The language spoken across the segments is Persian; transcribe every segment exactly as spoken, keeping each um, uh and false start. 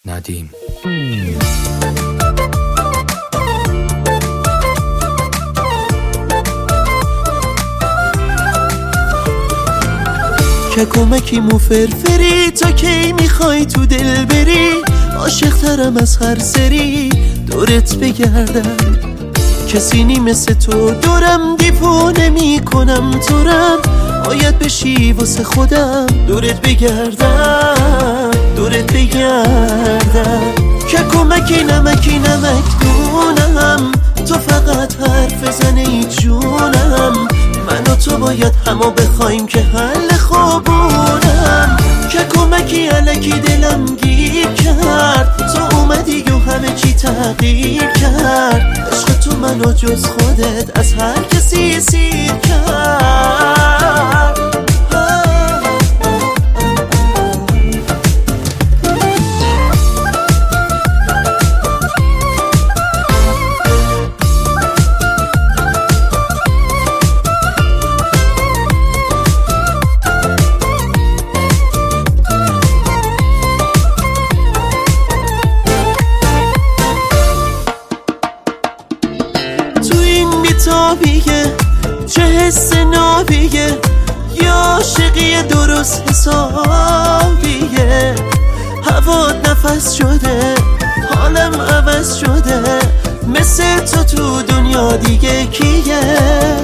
ندیم. که کمکی مو فرفری تا کی میخوای تو دل بری، عاشق ترم از هر سری دورت بگردم. کسی نی مثل تو دورم دیوونه میکنم تورم، باید بشی واسه خودم دورت بگردم دورت بگردم. که کمکی نمکی نمک دونم، تو فقط حرف زنه ای جونم. من و تو باید همو بخوایم که حل خوبونم. که کمکی علکی دلم گیر کرد، تو اومدی و همه چی تغییر کرد. عشق تو منو جز خودت از هر کسی سیر کرد. تابیه چه حس نابیه، یا عاشقی درست حسابیه. هوات نفس شده حالم عوض شده، مثل تو تو دنیا دیگه کیه.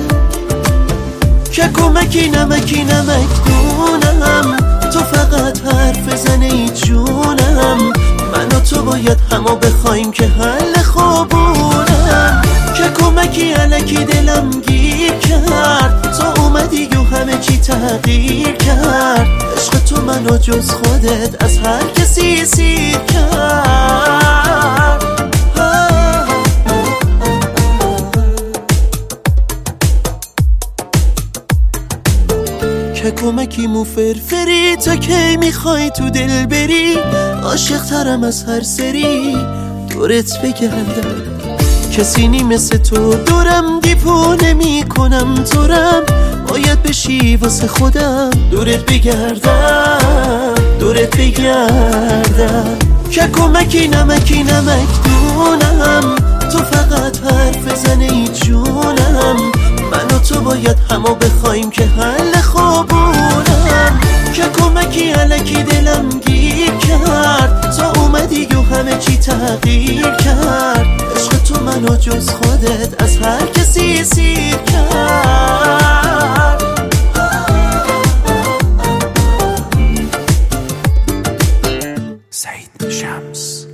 که کمکی نمکی نمک دونم، تو فقط حرف زنه ای جونم. من و تو باید همو بخوایم که حل خوبونم. که کمکی علکی دلم گیر کرد، تو اومدی و همه چی تغییر کرد. عشق تو منو جز خودت از هر کسی سیر کرد. که کمکی مو فرفری تا کی میخوای تو دل بری، عاشق ترم از هر سری دورت بگردم. کسی نی مثل تو دورم دیوونه میکنم تورم، باید بشی واسه خودم دورت بگردم دورت بگردم. که کمکی نمکی نمک دونم، تو فقط حرف زنه ای جونم. من و تو باید همو بخوایم که حل خوبونم. که کمکی علکی دلم گیر کرد، تو اومدی و همه چی تغییر کرد. عشق تو منو جز خودت از هر کسی سیر کرد. سعید شمس.